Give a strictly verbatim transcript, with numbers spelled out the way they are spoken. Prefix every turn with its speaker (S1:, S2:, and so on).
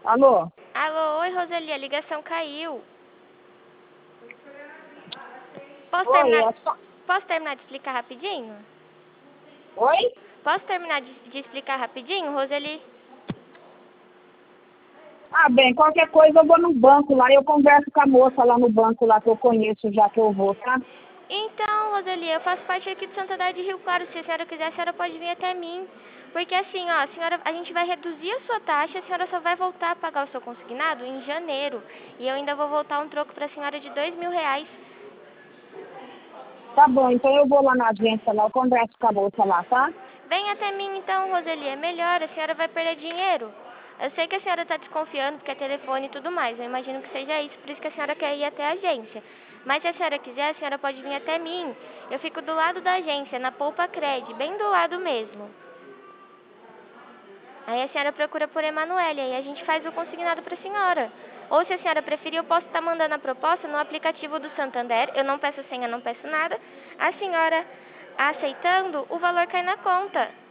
S1: Alô?
S2: Alô, oi Roseli, a ligação caiu. Posso
S1: Oi,
S2: terminar,
S1: é só...
S2: posso terminar de explicar rapidinho?
S1: Oi?
S2: Posso terminar de, de explicar rapidinho, Roseli?
S1: Ah, bem, qualquer coisa eu vou no banco lá, eu converso com a moça lá no banco lá que eu conheço já que eu vou, tá?
S2: Então, Roseli, eu faço parte aqui do Santander de Rio Claro. Se a senhora quiser, a senhora pode vir até mim. Porque assim, ó, a senhora, a gente vai reduzir a sua taxa, a senhora só vai voltar a pagar o seu consignado em janeiro. E eu ainda vou voltar um troco pra senhora de dois mil reais.
S1: Tá bom, então eu vou lá na agência lá, eu converso com a moça lá, tá?
S2: Vem até mim então, Roseli, é melhor, a senhora vai perder dinheiro. Eu sei que a senhora está desconfiando porque é telefone e tudo mais, eu imagino que seja isso, por isso que a senhora quer ir até a agência. Mas se a senhora quiser, a senhora pode vir até mim. Eu fico do lado da agência, na Poupa Cred, bem do lado mesmo. Aí a senhora procura por Emanuele, aí a gente faz o consignado para a senhora. Ou se a senhora preferir, eu posso estar mandando a proposta no aplicativo do Santander, eu não peço senha, não peço nada. A senhora aceitando, o valor cai na conta.